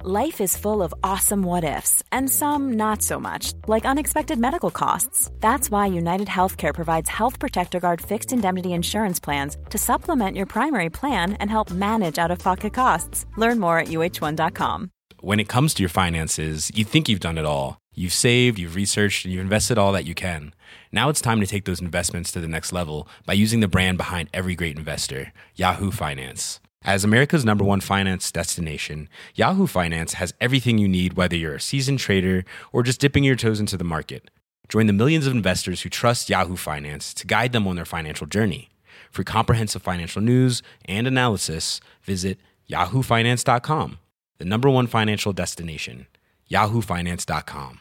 Life is full of awesome what-ifs, and some not so much, like unexpected medical costs. That's why United Healthcare provides Health Protector Guard fixed indemnity insurance plans to supplement your primary plan and help manage out-of-pocket costs. Learn more at uh1.com. When it comes to your finances, you think you've done it all. You've saved, you've researched, and you've invested all that you can. Now it's time to take those investments to the next level by using the brand behind every great investor, Yahoo Finance. As America's #1 finance destination, Yahoo Finance has everything you need, whether you're a seasoned trader or just dipping your toes into the market. Join the millions of investors who trust Yahoo Finance to guide them on their financial journey. For comprehensive financial news and analysis, visit yahoofinance.com, the #1 financial destination, yahoofinance.com.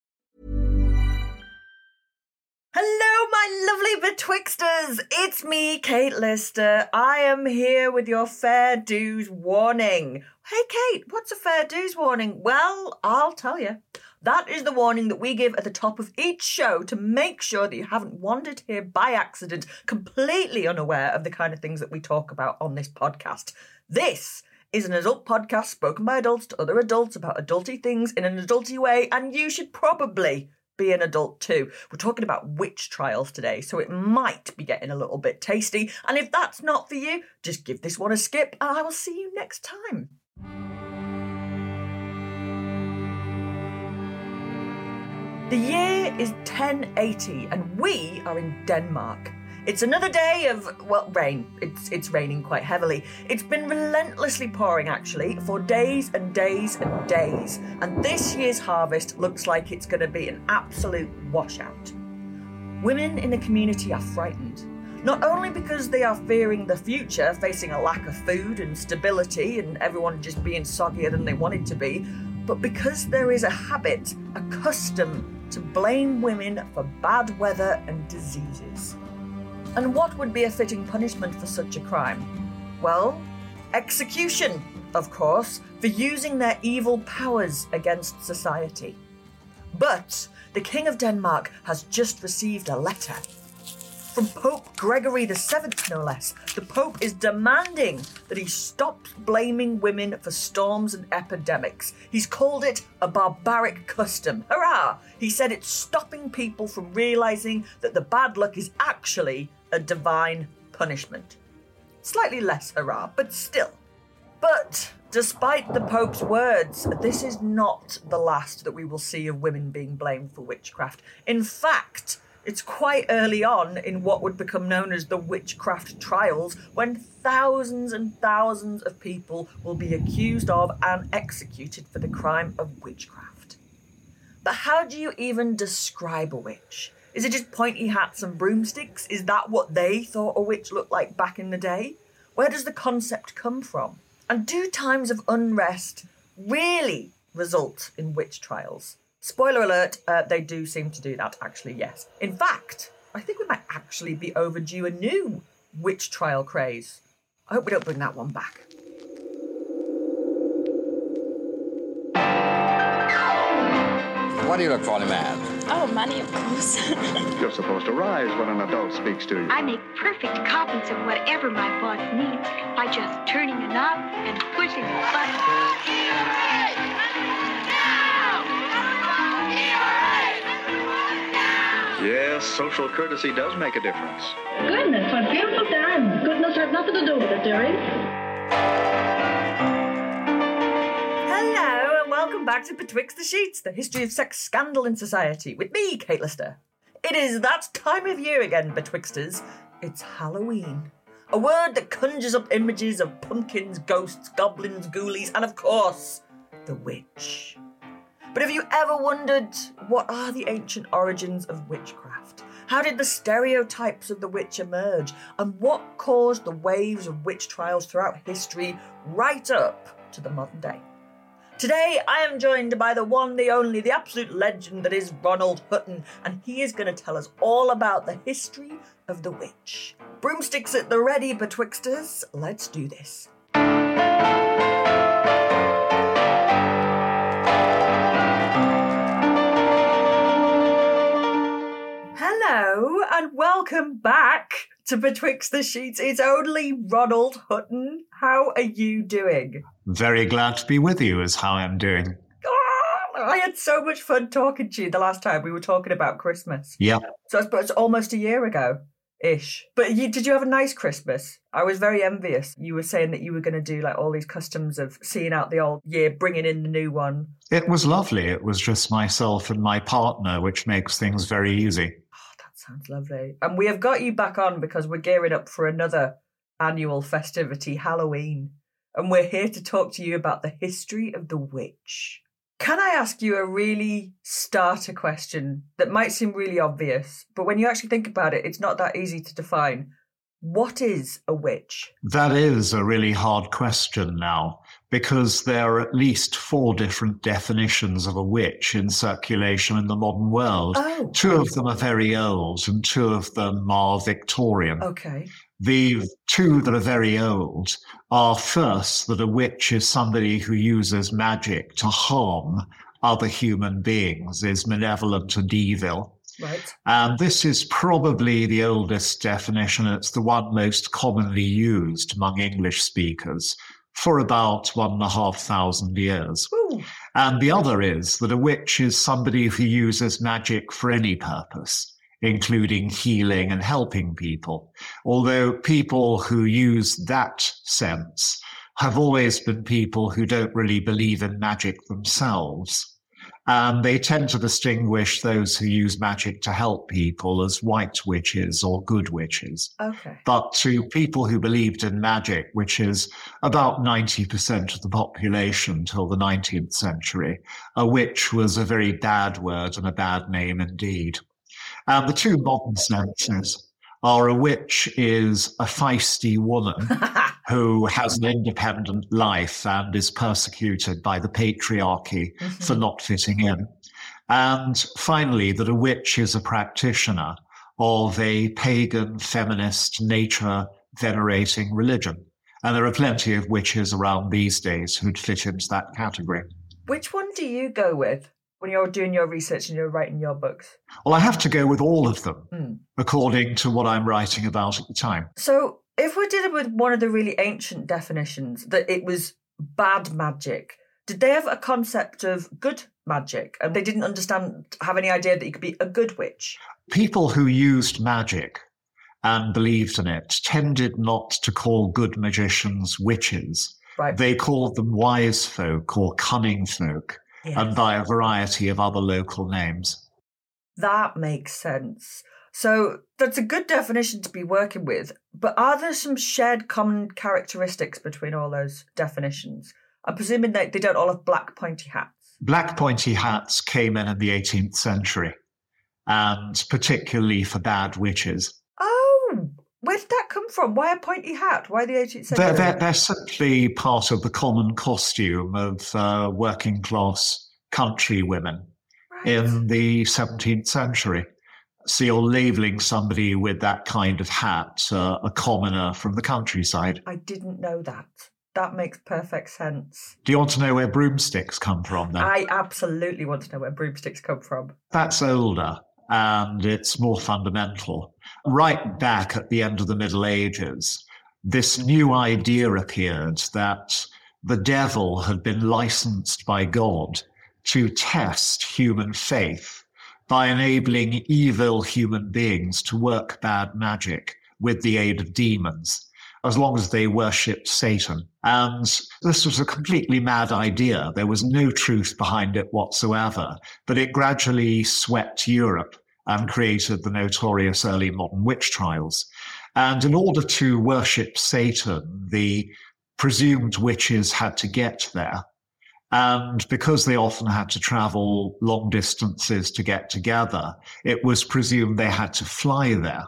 Hello, my lovely Betwixters! It's me, Kate Lister. I am here with your fair dues warning. Hey, Kate, what's a fair dues warning? Well, I'll tell you. That is the warning that we give at the top of each show to make sure that you haven't wandered here by accident, completely unaware of the kind of things that we talk about on this podcast. This is an adult podcast spoken by adults to other adults about adulty things in an adulty way, and you should probably be an adult too. We're talking about witch trials today, so it might be getting a little bit tasty. And if that's not for you, just give this one a skip, and I will see you next time. The year is 1080, and we are in Denmark. It's another day of, well, rain. It's raining quite heavily. It's been relentlessly pouring, actually, for days and days and days. And this year's harvest looks like it's going to be an absolute washout. Women in the community are frightened. Not only because they are fearing the future, facing a lack of food and stability and everyone just being soggier than they wanted to be, but because there is a habit, a custom, to blame women for bad weather and diseases. And what would be a fitting punishment for such a crime? Well, execution, of course, for using their evil powers against society. But the King of Denmark has just received a letter from Pope Gregory VII, no less. The Pope is demanding that he stops blaming women for storms and epidemics. He's called it a barbaric custom. Hurrah! He said it's stopping people from realising that the bad luck is actually a divine punishment. Slightly less hurrah, but still. But despite the Pope's words, this is not the last that we will see of women being blamed for witchcraft. In fact, it's quite early on in what would become known as the witchcraft trials, when thousands and thousands of people will be accused of and executed for the crime of witchcraft. But how do you even describe a witch? Is it just pointy hats and broomsticks? Is that what they thought a witch looked like back in the day? Where does the concept come from? And do times of unrest really result in witch trials? Spoiler alert, they do seem to do that, actually, yes. In fact, I think we might actually be overdue a new witch trial craze. I hope we don't bring that one back. What do you look for in a man? Oh, money, of course. You're supposed to rise when an adult speaks to you. I make perfect copies of whatever my boss needs by just turning a knob and pushing a button. Yes, social courtesy does make a difference. Goodness, what beautiful times. Goodness has nothing to do with it, dearie. Hello, and welcome back to Betwixt the Sheets, the history of sex scandal in society, with me, Kate Lister. It is that time of year again, Betwixters. It's Halloween. A word that conjures up images of pumpkins, ghosts, goblins, ghoulies, and of course, the witch. But have you ever wondered, what are the ancient origins of witchcraft? How did the stereotypes of the witch emerge? And what caused the waves of witch trials throughout history right up to the modern day? Today, I am joined by the one, the only, the absolute legend that is Ronald Hutton, and he is going to tell us all about the history of the witch. Broomsticks at the ready, Betwixters. Let's do this. Hello, and welcome back to Betwixt the Sheets. It's only Ronald Hutton. How are you doing? Very glad to be with you, is how I'm doing. I had so much fun talking to you the last time we were talking about Christmas. Yeah. So I suppose almost a year ago-ish. But did you have a nice Christmas? I was very envious. You were saying that you were going to do like all these customs of seeing out the old year, bringing in the new one. It was lovely. It was just myself and my partner, which makes things very easy. Oh, that sounds lovely. And we have got you back on because we're gearing up for another annual festivity, Halloween. And we're here to talk to you about the history of the witch. Can I ask you a really starter question that might seem really obvious, but when you actually think about it, it's not that easy to define. What is a witch? That is a really hard question now, because there are at least 4 different definitions of a witch in circulation in the modern world. Oh. 2 of them are very old and 2 of them are Victorian. Okay. The 2 that are very old are, first, that a witch is somebody who uses magic to harm other human beings, is malevolent and evil. Right. And this is probably the oldest definition. It's the one most commonly used among English speakers for about 1,500 years. Ooh. And the other is that a witch is somebody who uses magic for any purpose, including healing and helping people. Although people who use that sense have always been people who don't really believe in magic themselves. And they tend to distinguish those who use magic to help people as white witches or good witches. Okay. But to people who believed in magic, which is about 90% of the population till the 19th century, a witch was a very bad word and a bad name indeed. And the 2 modern senses are a witch is a feisty woman who has an independent life and is persecuted by the patriarchy for not fitting in. And finally, that a witch is a practitioner of a pagan, feminist, nature-venerating religion. And there are plenty of witches around these days who'd fit into that category. Which one do you go with when you're doing your research and you're writing your books? Well, I have to go with all of them, according to what I'm writing about at the time. So if we're dealing with one of the really ancient definitions, that it was bad magic, did they have a concept of good magic? And they didn't have any idea that you could be a good witch? People who used magic and believed in it tended not to call good magicians witches. Right. They called them wise folk or cunning folk. Yes. And by a variety of other local names. That makes sense. So that's a good definition to be working with. But are there some shared common characteristics between all those definitions? I'm presuming that they don't all have black pointy hats. Black pointy hats came in the 18th century, and particularly for bad witches. Oh, where did that come from? Why a pointy hat? Why the 18th century? They're simply part of the common costume of working class country women in the 17th century. So you're labelling somebody with that kind of hat a commoner from the countryside. I didn't know that. That makes perfect sense. Do you want to know where broomsticks come from then? I absolutely want to know where broomsticks come from. That's older. And it's more fundamental. Right back at the end of the Middle Ages, this new idea appeared that the devil had been licensed by God to test human faith by enabling evil human beings to work bad magic with the aid of demons, as long as they worshipped Satan. And this was a completely mad idea. There was no truth behind it whatsoever, but it gradually swept Europe and created the notorious early modern witch trials. And in order to worship Satan, the presumed witches had to get there. And because they often had to travel long distances to get together, it was presumed they had to fly there.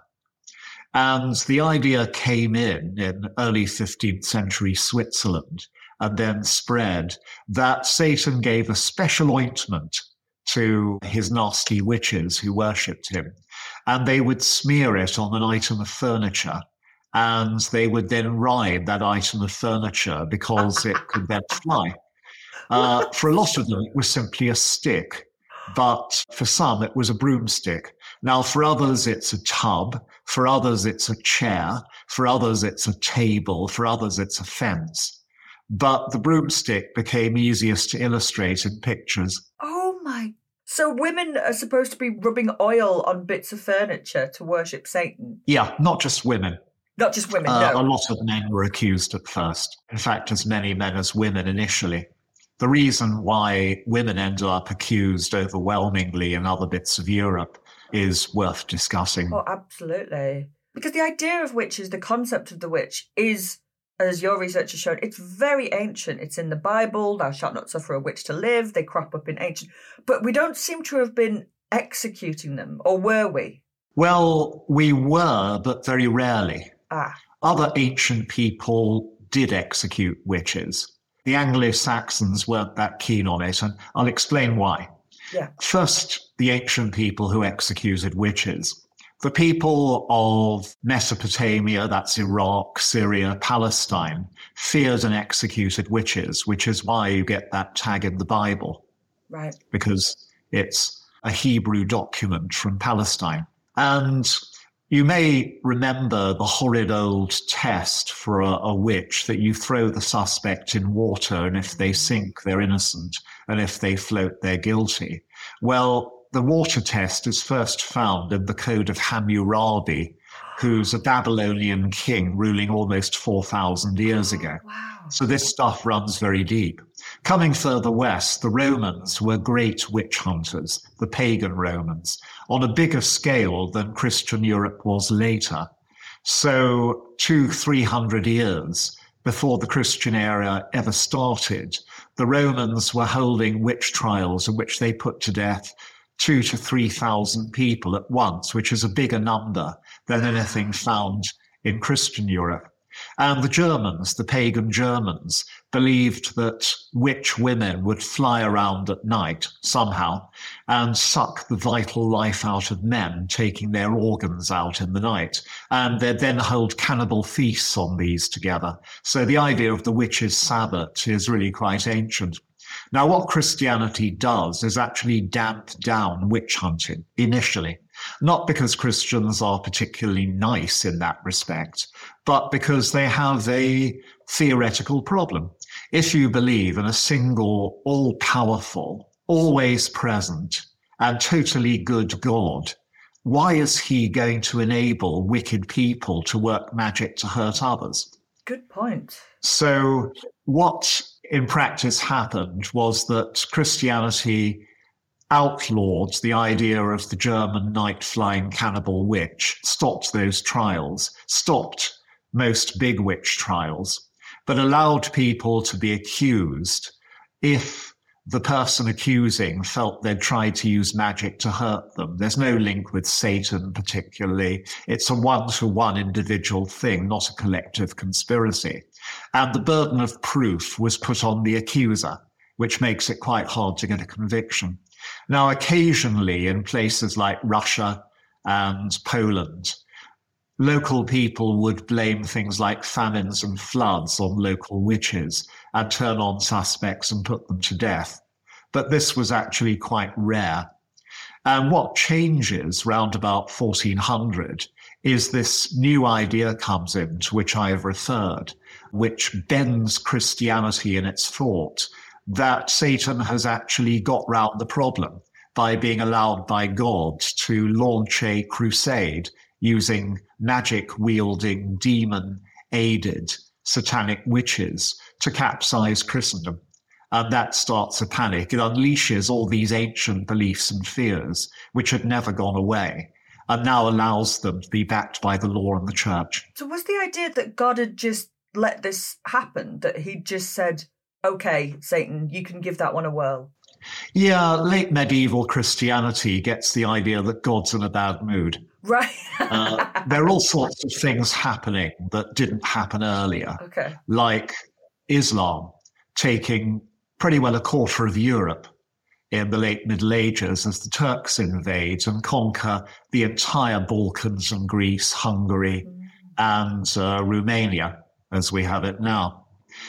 And the idea came in early 15th century Switzerland and then spread that Satan gave a special ointment to his nasty witches who worshipped him. And they would smear it on an item of furniture. And they would then ride that item of furniture because it could then fly. For a lot of them, it was simply a stick. But for some, it was a broomstick. Now, for others, it's a tub. For others, it's a chair. For others, it's a table. For others, it's a fence. but the broomstick became easiest to illustrate in pictures. Oh my. So women are supposed to be rubbing oil on bits of furniture to worship Satan? Yeah, not just women. Not just women, no. A lot of men were accused at first. In fact, as many men as women initially. The reason why women ended up accused overwhelmingly in other bits of Europe is worth discussing. Oh, absolutely. Because the idea of witches, the concept of the witch is, as your research has shown, it's very ancient. It's in the Bible, thou shalt not suffer a witch to live. They crop up in ancient. But we don't seem to have been executing them, or were we? Well, we were, but very rarely. Other ancient people did execute witches. The Anglo-Saxons weren't that keen on it, and I'll explain why. Yeah. First, the ancient people who executed witches. The people of Mesopotamia, that's Iraq, Syria, Palestine, feared and executed witches, which is why you get that tag in the Bible. Right. Because it's a Hebrew document from Palestine. And you may remember the horrid old test for a witch that you throw the suspect in water, and if they sink, they're innocent, and if they float, they're guilty. Well, the water test is first found in the Code of Hammurabi, who's a Babylonian king ruling almost 4,000 years ago. Wow. So this stuff runs very deep. Coming further west, the Romans were great witch hunters, the pagan Romans, on a bigger scale than Christian Europe was later. So 200-300 years before the Christian era ever started, the Romans were holding witch trials in which they put to death 2,000 to 3,000 people at once, which is a bigger number than anything found in Christian Europe. And the Germans, the pagan Germans, believed that witch women would fly around at night somehow and suck the vital life out of men, taking their organs out in the night. And they'd then hold cannibal feasts on these together. So the idea of the witch's Sabbath is really quite ancient. Now, what Christianity does is actually damp down witch hunting initially, not because Christians are particularly nice in that respect, but because they have a theoretical problem. If you believe in a single, all-powerful, always present, and totally good God, why is he going to enable wicked people to work magic to hurt others? Good point. So what in practice happened was that Christianity outlawed the idea of the German night-flying cannibal witch, stopped those trials, stopped most big witch trials, but allowed people to be accused if the person accusing felt they'd tried to use magic to hurt them. There's no link with Satan particularly. It's a one-to-one individual thing, not a collective conspiracy. And the burden of proof was put on the accuser, which makes it quite hard to get a conviction. Now, occasionally in places like Russia and Poland, local people would blame things like famines and floods on local witches and turn on suspects and put them to death. But this was actually quite rare. And what changes round about 1400 is this new idea comes in, to which I have referred, which bends Christianity in its thought, that Satan has actually got round the problem by being allowed by God to launch a crusade using magic-wielding, demon-aided satanic witches to capsize Christendom. And that starts a panic. It unleashes all these ancient beliefs and fears, which had never gone away, and now allows them to be backed by the law and the church. So was the idea that God had just let this happen, that he'd just said, okay, Satan, you can give that one a whirl? Yeah, late medieval Christianity gets the idea that God's in a bad mood. Right. There are all sorts of things happening that didn't happen earlier, Okay. like Islam taking pretty well a quarter of Europe in the late Middle Ages as the Turks invade and conquer the entire Balkans and Greece, Hungary, and Romania, as we have it now.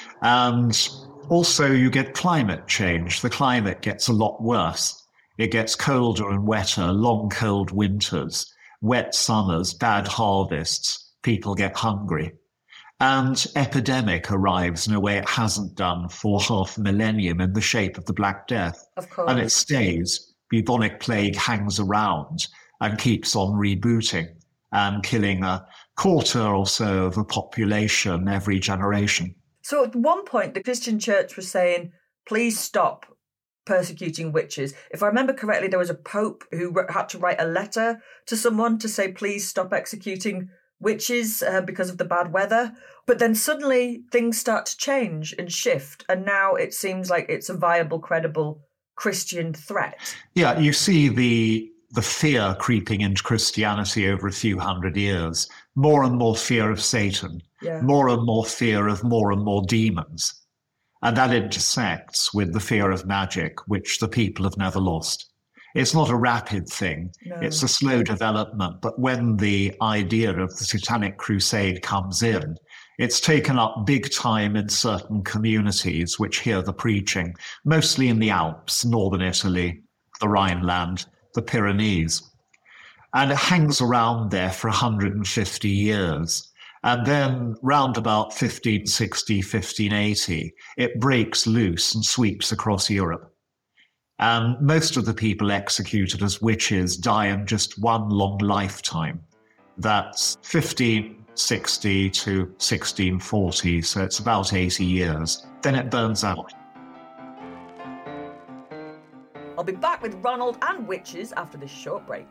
And also you get climate change. The climate gets a lot worse. It gets colder and wetter, long cold winters, wet summers, bad harvests. People get hungry. And epidemic arrives in a way it hasn't done for half a millennium in the shape of the Black Death. Of course. And it stays. Bubonic plague hangs around and keeps on rebooting and killing a quarter or so of a population every generation. So at one point, the Christian church was saying, please stop persecuting witches. If I remember correctly, there was a pope who had to write a letter to someone to say, please stop executing witches because of the bad weather. But then suddenly things start to change and shift. And now it seems like it's a viable, credible Christian threat. Yeah, you see the fear creeping into Christianity over a few hundred years. More and more fear of Satan. Yeah. More and more fear of more and more demons. And that intersects with the fear of magic, which the people have never lost. It's not a rapid thing. No. It's a slow development. But when the idea of the Satanic Crusade comes in, it's taken up big time in certain communities which hear the preaching, mostly in the Alps, northern Italy, the Rhineland, the Pyrenees. And it hangs around there for 150 years. And then round about 1560, 1580, it breaks loose and sweeps across Europe. And most of the people executed as witches die in just one long lifetime. That's 1560 to 1640, so it's about 80 years. Then it burns out. I'll be back with Ronald and witches after this short break.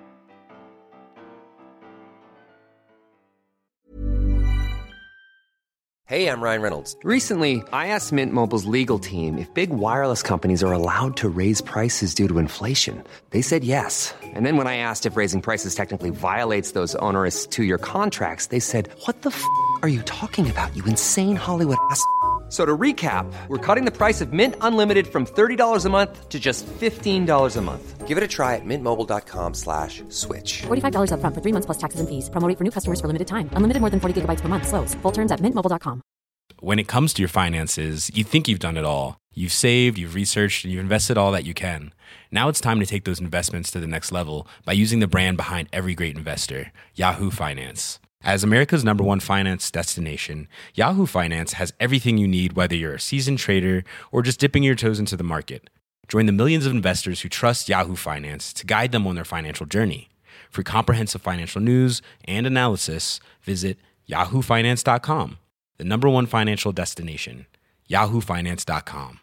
Hey, I'm Ryan Reynolds. Recently, I asked Mint Mobile's legal team if big wireless companies are allowed to raise prices due to inflation. They said yes. And then when I asked if raising prices technically violates those onerous 2-year contracts, they said, "What the f*** are you talking about, you insane Hollywood ass?" So to recap, we're cutting the price of Mint Unlimited from $30 a month to just $15 a month. Give it a try at mintmobile.com/switch. $45 up front for 3 months plus taxes and fees. Promo rate for new customers for limited time. Unlimited more than 40 gigabytes per month. Slows full terms at mintmobile.com. When it comes to your finances, you think you've done it all. You've saved, you've researched, and you've invested all that you can. Now it's time to take those investments to the next level by using the brand behind every great investor, Yahoo Finance. As America's #1 finance destination, Yahoo Finance has everything you need, whether you're a seasoned trader or just dipping your toes into the market. Join the millions of investors who trust Yahoo Finance to guide them on their financial journey. For comprehensive financial news and analysis, visit yahoofinance.com, the #1 financial destination, yahoofinance.com.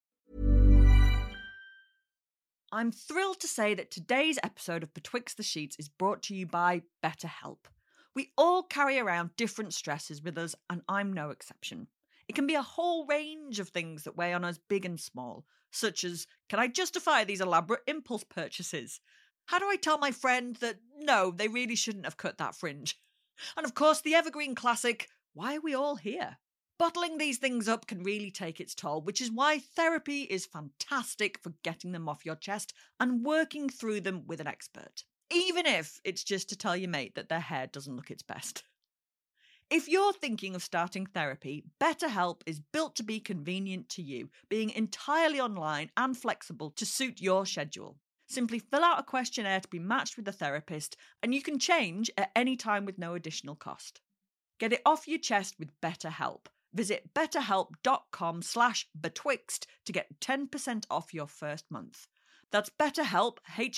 I'm thrilled to say that today's episode of Betwixt the Sheets is brought to you by BetterHelp. We all carry around different stresses with us, and I'm no exception. It can be a whole range of things that weigh on us, big and small, such as, can I justify these elaborate impulse purchases? How do I tell my friend that, no, they really shouldn't have cut that fringe? And of course, the evergreen classic, why are we all here? Bottling these things up can really take its toll, which is why therapy is fantastic for getting them off your chest and working through them with an expert. Even if it's just to tell your mate that their hair doesn't look its best. If you're thinking of starting therapy, BetterHelp is built to be convenient to you, being entirely online and flexible to suit your schedule. Simply fill out a questionnaire to be matched with a therapist, and you can change at any time with no additional cost. Get it off your chest with BetterHelp. Visit betterhelp.com/betwixt to get 10% off your first month. That's BetterHelp,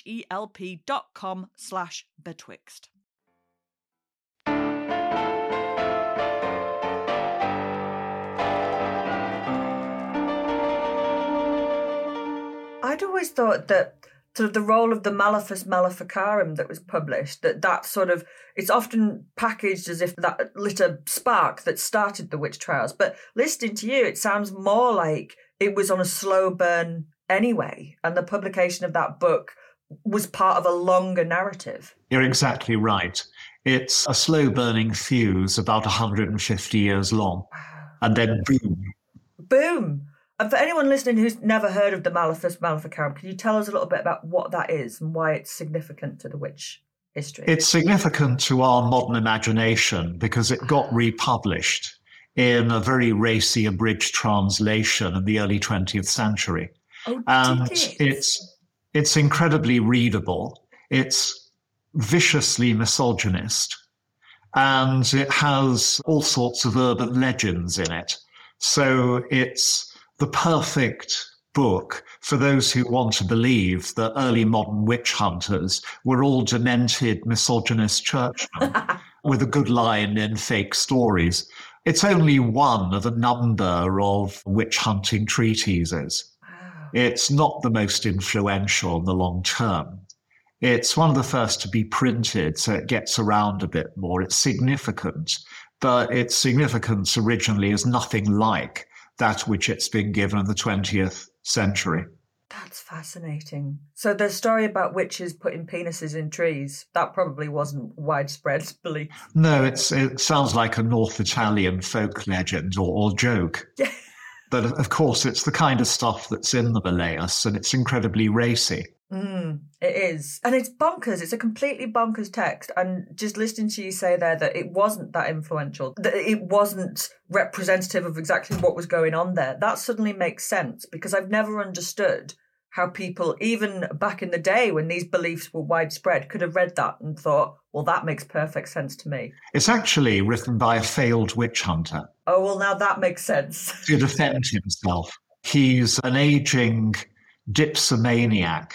HELP.com/betwixt. I'd always thought that sort of the role of the Malleus Maleficarum that was published, that sort of, it's often packaged as if that lit a spark that started the witch trials. But listening to you, it sounds more like it was on a slow burn anyway, and the publication of that book was part of a longer narrative. You're exactly right. It's a slow-burning fuse about 150 years long, and then boom. Boom! And for anyone listening who's never heard of the Malleus Maleficarum, can you tell us a little bit about what that is and why it's significant to the witch history? It's significant to our modern imagination because it got republished in a very racy abridged translation in the early 20th century. Oh, and it's incredibly readable. It's viciously misogynist. and it has all sorts of urban legends in it. So it's the perfect book for those who want to believe that early modern witch hunters were all demented, misogynist churchmen with a good line in fake stories. It's only one of a number of witch hunting treatises. It's not the most influential in the long term. It's one of the first to be printed, so it gets around a bit more. It's significant, but its significance originally is nothing like that which it's been given in the 20th century. That's fascinating. So the story about witches putting penises in trees, that probably wasn't widespread belief. No, it sounds like a North Italian folk legend or joke. Yeah. But of course, it's the kind of stuff that's in the Malleus, and it's incredibly racy. It is. And it's bonkers. It's a completely bonkers text. And just listening to you say there that it wasn't that influential, that it wasn't representative of exactly what was going on there, that suddenly makes sense, because I've never understood how people, even back in the day when these beliefs were widespread, could have read that and thought, well, that makes perfect sense to me. It's actually written by a failed witch hunter. Oh, well, now that makes sense. To defend himself. He's an aging dipsomaniac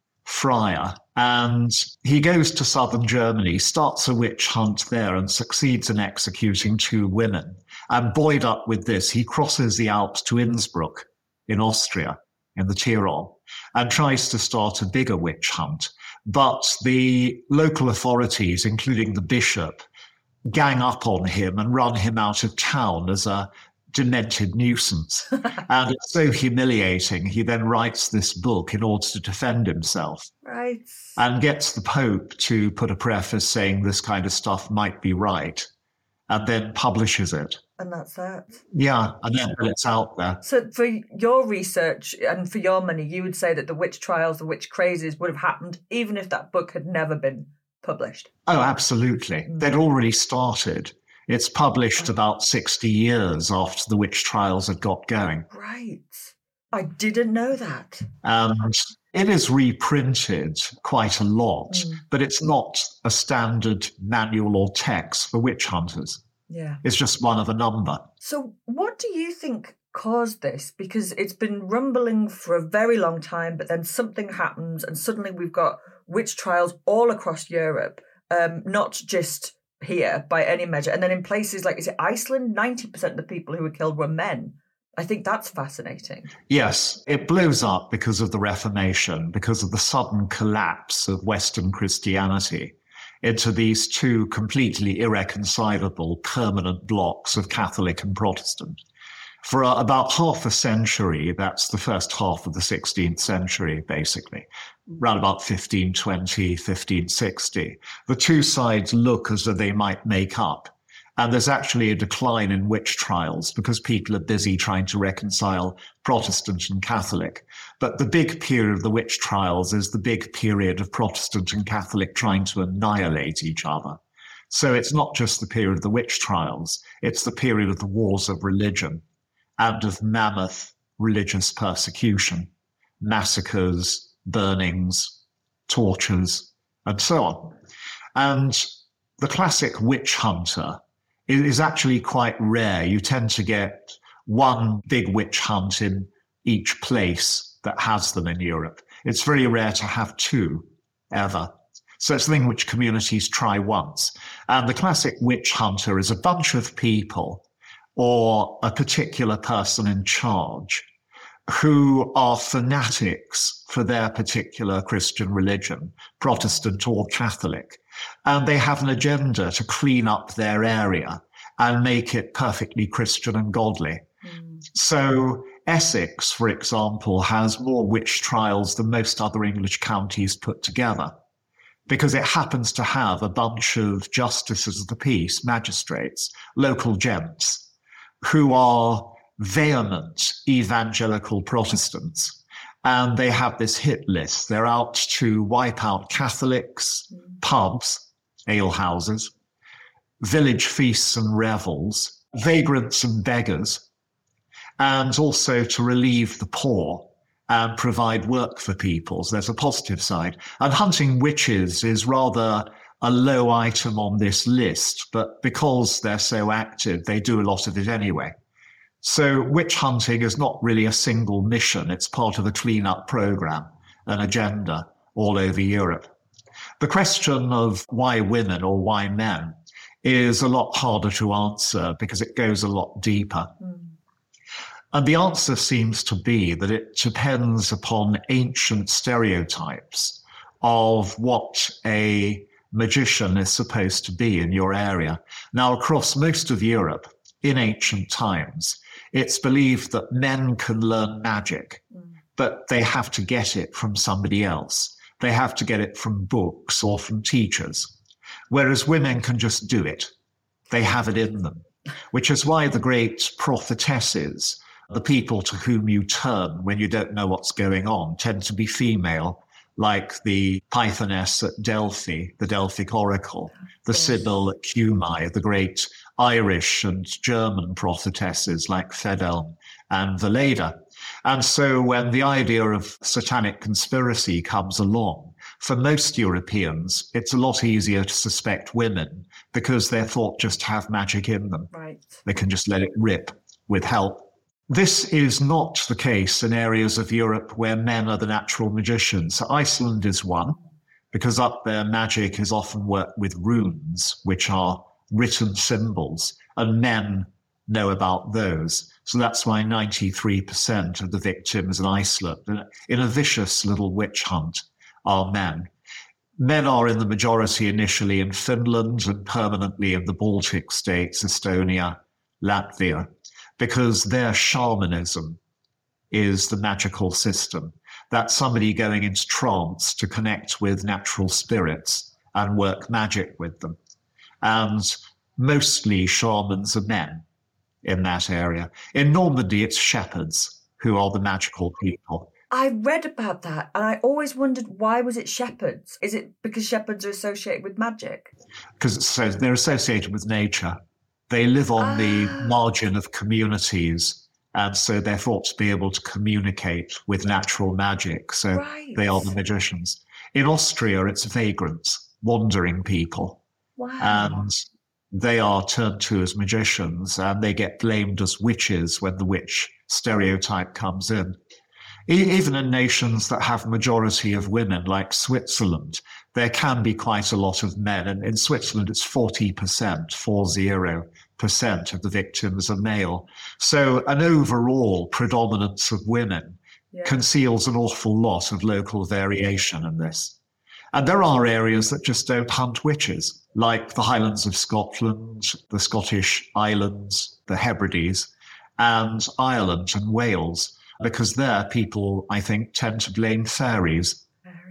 friar, and he goes to southern Germany, starts a witch hunt there and succeeds in executing 2 women. And buoyed up with this, he crosses the Alps to Innsbruck in Austria, in the Tyrol, and tries to start a bigger witch hunt. But the local authorities, including the bishop, gang up on him and run him out of town as a demented nuisance. And it's so humiliating, he then writes this book in order to defend himself. Right. And gets the Pope to put a preface saying this kind of stuff might be right, and then publishes it. And that's that. Yeah, and then it's out there. So for your research and for your money, you would say that the witch trials, the witch crazes would have happened even if that book had never been published? Oh, absolutely. They'd already started. It's published about 60 years after the witch trials had got going. Right. I didn't know that. And it is reprinted quite a lot, but it's not a standard manual or text for witch hunters. Yeah. It's just one of a number. So what do you think caused this? Because it's been rumbling for a very long time, but then something happens and suddenly we've got witch trials all across Europe, not just here by any measure. And then in places like, is it Iceland? 90% of the people who were killed were men. I think that's fascinating. Yes, it blows up because of the Reformation, because of the sudden collapse of Western Christianity into these 2 completely irreconcilable permanent blocks of Catholic and Protestant. For about half a century, that's the first half of the 16th century, basically, around about 1520, 1560, the 2 sides look as though they might make up. And there's actually a decline in witch trials because people are busy trying to reconcile Protestant and Catholic. But the big period of the witch trials is the big period of Protestant and Catholic trying to annihilate each other. So it's not just the period of the witch trials, it's the period of the wars of religion and of mammoth religious persecution, massacres, burnings, tortures, and so on. And the classic witch hunter is actually quite rare. You tend to get one big witch hunt in each place that has them in Europe. It's very rare to have 2 ever. So it's a thing which communities try once. And the classic witch hunter is a bunch of people or a particular person in charge who are fanatics for their particular Christian religion, Protestant or Catholic. And they have an agenda to clean up their area and make it perfectly Christian and godly. So Essex, for example, has more witch trials than most other English counties put together because it happens to have a bunch of justices of the peace, magistrates, local gents, who are vehement evangelical Protestants. And they have this hit list. They're out to wipe out Catholics, pubs, alehouses, village feasts and revels, vagrants and beggars, and also to relieve the poor and provide work for people. So there's a positive side. And hunting witches is rather a low item on this list, but because they're so active, they do a lot of it anyway. So witch hunting is not really a single mission. It's part of a clean-up program, an agenda all over Europe. The question of why women or why men is a lot harder to answer because it goes a lot deeper. And the answer seems to be that it depends upon ancient stereotypes of what a magician is supposed to be in your area. Now, across most of Europe, in ancient times, it's believed that men can learn magic, but they have to get it from somebody else. They have to get it from books or from teachers, whereas women can just do it. They have it in them, which is why the great prophetesses, the people to whom you turn when you don't know what's going on, tend to be female, like the Pythoness at Delphi, the Delphic oracle, the Sibyl at Cumae, the great Irish and German prophetesses like Fedelm and Veleda. And so when the idea of satanic conspiracy comes along, for most Europeans, it's a lot easier to suspect women because they're thought just to have magic in them. Right. They can just let it rip with help. This is not the case in areas of Europe where men are the natural magicians. Iceland is one, because up there magic is often worked with runes, which are written symbols, and men know about those. So that's why 93% of the victims in Iceland, in a vicious little witch hunt, are men. Men are in the majority initially in Finland and permanently in the Baltic states, Estonia, Latvia, because their shamanism is the magical system. That's somebody going into trance to connect with natural spirits and work magic with them. And mostly shamans are men in that area. In Normandy, it's shepherds who are the magical people. I read about that and I always wondered, why was it shepherds? Is it because shepherds are associated with magic? Because they're associated with nature. They live on the margin of communities, and so they're thought to be able to communicate with natural magic. So They are the magicians. In Austria, it's vagrants, wandering people. Wow. And they are turned to as magicians, and they get blamed as witches when the witch stereotype comes in. Even in nations that have majority of women, like Switzerland, there can be quite a lot of men. And in Switzerland, it's 40% of the victims are male. So an overall predominance of women conceals an awful lot of local variation in this. And there are areas that just don't hunt witches, like the Highlands of Scotland, the Scottish Islands, the Hebrides, and Ireland and Wales, because there people, I think, tend to blame fairies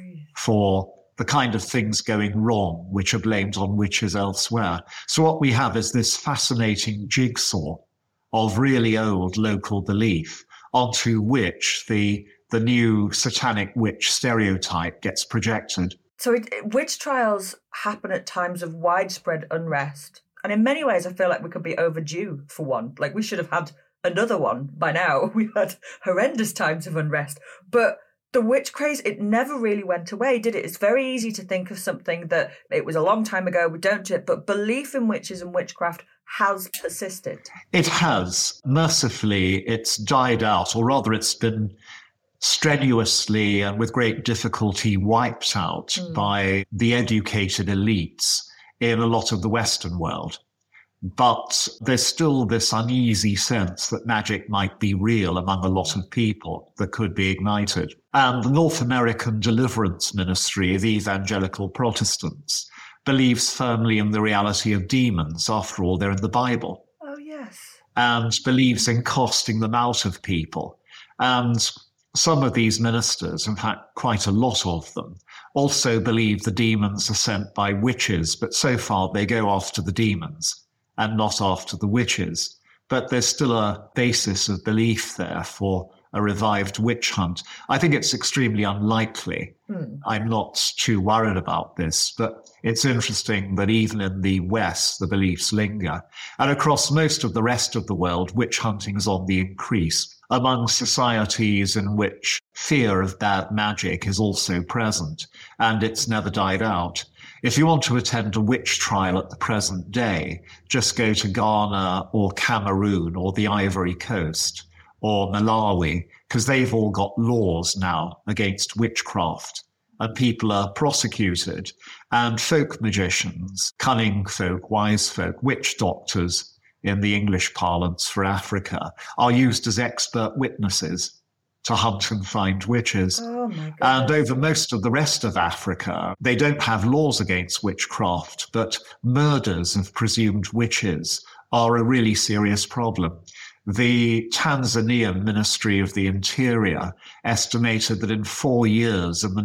for the kind of things going wrong, which are blamed on witches elsewhere. So what we have is this fascinating jigsaw of really old local belief onto which the new satanic witch stereotype gets projected. So witch trials happen at times of widespread unrest. And in many ways, I feel like we could be overdue for one. Like we should have had another one by now. We've had horrendous times of unrest. But the witch craze, it never really went away, did it? It's very easy to think of something that it was a long time ago, we don't do it, but belief in witches and witchcraft has persisted. It has. Mercifully, it's died out, or rather it's been strenuously and with great difficulty wiped out by the educated elites in a lot of the Western world. But there's still this uneasy sense that magic might be real among a lot of people that could be ignited. And the North American Deliverance Ministry of Evangelical Protestants believes firmly in the reality of demons. After all, they're in the Bible. Oh, yes. And believes in casting them out of people. And some of these ministers, in fact, quite a lot of them, also believe the demons are sent by witches, but so far they go after the demons and not after the witches. But there's still a basis of belief there for a revived witch hunt. I think it's extremely unlikely. I'm not too worried about this, but it's interesting that even in the West, the beliefs linger. And across most of the rest of the world, witch hunting is on the increase. among societies in which fear of bad magic is also present, and it's never died out. If you want to attend a witch trial at the present day, just go to Ghana or Cameroon or the Ivory Coast or Malawi, because they've all got laws now against witchcraft, and people are prosecuted. And folk magicians, cunning folk, wise folk, witch doctors in the English parlance for Africa, are used as expert witnesses to hunt and find witches. Oh my God. And over most of the rest of Africa, they don't have laws against witchcraft, but murders of presumed witches are a really serious problem. The Tanzanian Ministry of the Interior estimated that in 4 years in the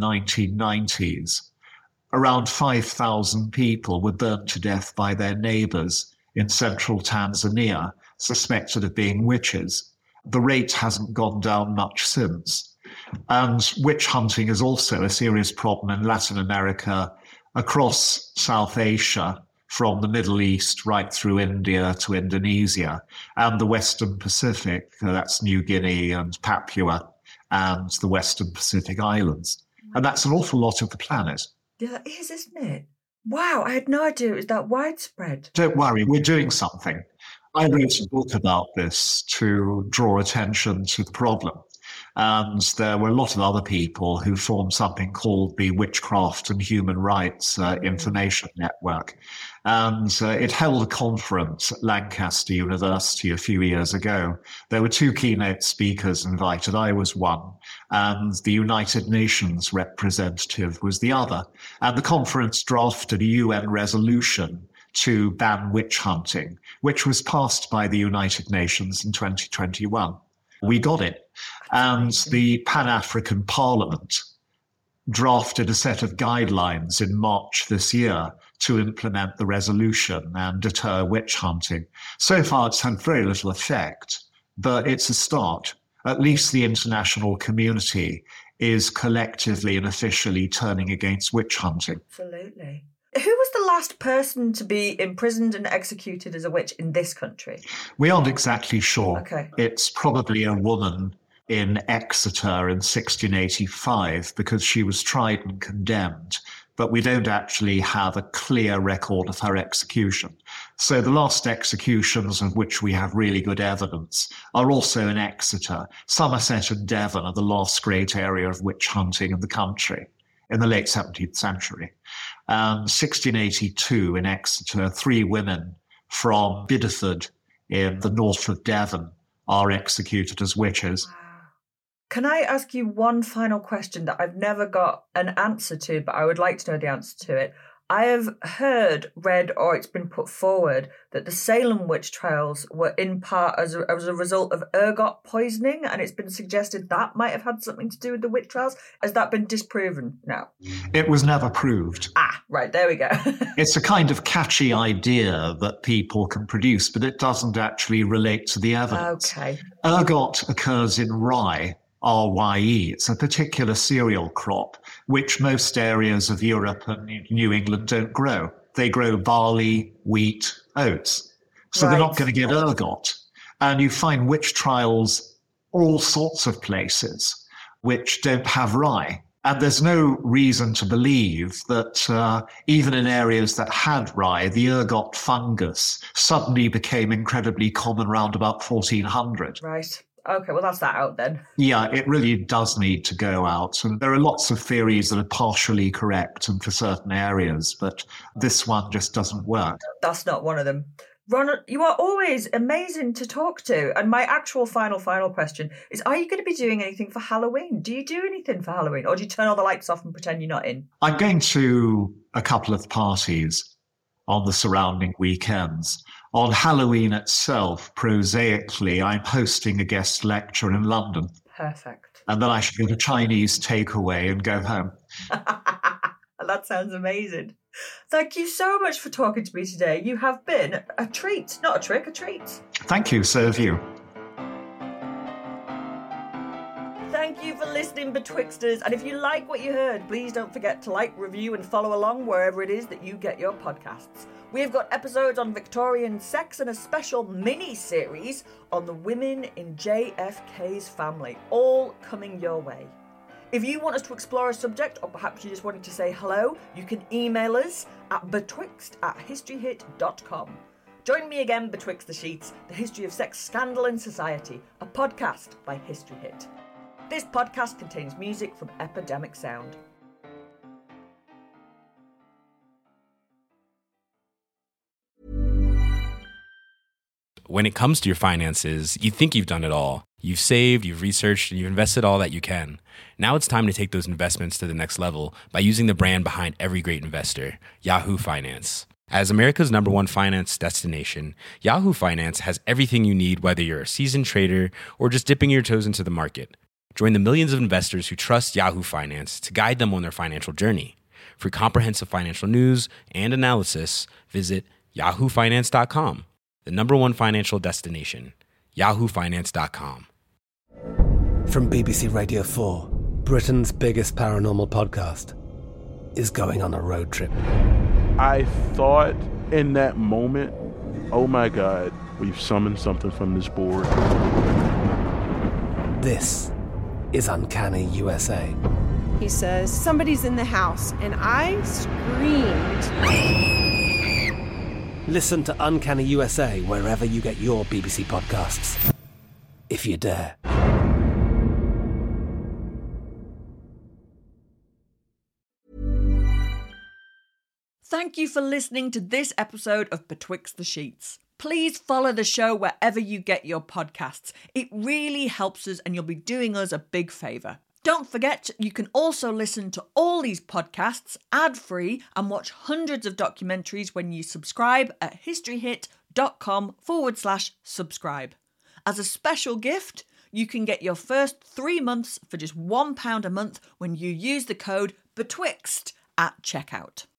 1990s, around 5,000 people were burnt to death by their neighbors in central Tanzania, suspected of being witches. The rate hasn't gone down much since. And witch hunting is also a serious problem in Latin America, across South Asia, from the Middle East right through India to Indonesia, and the Western Pacific, that's New Guinea and Papua, and the Western Pacific Islands. And that's an awful lot of the planet. Yeah, that is, isn't it? Wow, I had no idea it was that widespread. Don't worry, we're doing something. I wrote a book about this to draw attention to the problem. And there were a lot of other people who formed something called the Witchcraft and Human Rights Information Network. And it held a conference at Lancaster University a few years ago. There were 2 keynote speakers invited. I was one, and the United Nations representative was the other. And the conference drafted a UN resolution to ban witch hunting, which was passed by the United Nations in 2021. We got it. And the Pan-African Parliament drafted a set of guidelines in March this year to implement the resolution and deter witch hunting. So far, it's had very little effect, but it's a start. At least the international community is collectively and officially turning against witch hunting. Absolutely. Who was the last person to be imprisoned and executed as a witch in this country? We aren't exactly sure. Okay. It's probably a woman in Exeter in 1685 because she was tried and condemned, but we don't actually have a clear record of her execution. So the last executions of which we have really good evidence are also in Exeter. Somerset and Devon are the last great area of witch hunting in the country in the late 17th century. 1682 in Exeter, 3 women from Bideford in the north of Devon are executed as witches. Can I ask you one final question that I've never got an answer to, but I would like to know the answer to it? I have heard, read, or it's been put forward that the Salem witch trials were in part as a result of ergot poisoning, and it's been suggested that might have had something to do with the witch trials. Has that been disproven now? It was never proved. Ah, right, there we go. It's a kind of catchy idea that people can produce, but it doesn't actually relate to the evidence. Okay. Ergot occurs in rye, RYE. It's a particular cereal crop which most areas of Europe and New England don't grow. They grow barley, wheat, oats. So they're not going to get ergot. And you find witch trials all sorts of places which don't have rye. And there's no reason to believe that even in areas that had rye, the ergot fungus suddenly became incredibly common around about 1400. Right. Okay, well, that's that out then. Yeah, it really does need to go out. And there are lots of theories that are partially correct and for certain areas, but this one just doesn't work. That's not one of them. Ron, you are always amazing to talk to. And my actual final question is, are you going to be doing anything for Halloween? Do you do anything for Halloween? Or do you turn all the lights off and pretend you're not in? I'm going to a couple of parties on the surrounding weekends. On Halloween itself, prosaically, I'm hosting a guest lecture in London. Perfect. And then I should get a Chinese takeaway and go home. That sounds amazing. Thank you so much for talking to me today. You have been a treat. Not a trick, a treat. Thank you, so have you. Thank you for listening, Betwixters. And if you like what you heard, please don't forget to like, review, and follow along wherever it is that you get your podcasts. We have got episodes on Victorian sex and a special mini-series on the women in JFK's family, all coming your way. If you want us to explore a subject, or perhaps you just wanted to say hello, you can email us at betwixt@historyhit.com. Join me again Betwixt the Sheets, the history of sex, scandal and society, a podcast by History Hit. This podcast contains music from Epidemic Sound. When it comes to your finances, you think you've done it all. You've saved, you've researched, and you've invested all that you can. Now it's time to take those investments to the next level by using the brand behind every great investor, Yahoo Finance. As America's #1 finance destination, Yahoo Finance has everything you need, whether you're a seasoned trader or just dipping your toes into the market. Join the millions of investors who trust Yahoo Finance to guide them on their financial journey. For comprehensive financial news and analysis, visit yahoofinance.com. The #1 financial destination, yahoofinance.com. From BBC Radio 4, Britain's biggest paranormal podcast is going on a road trip. I thought in that moment, oh my God, we've summoned something from this board. This is Uncanny USA. He says, somebody's in the house, and I screamed. Listen to Uncanny USA wherever you get your BBC podcasts, if you dare. Thank you for listening to this episode of Betwixt the Sheets. Please follow the show wherever you get your podcasts. It really helps us and you'll be doing us a big favour. Don't forget, you can also listen to all these podcasts ad-free and watch hundreds of documentaries when you subscribe at historyhit.com/subscribe. As a special gift, you can get your first 3 months for just £1 a month when you use the code BETWIXT at checkout.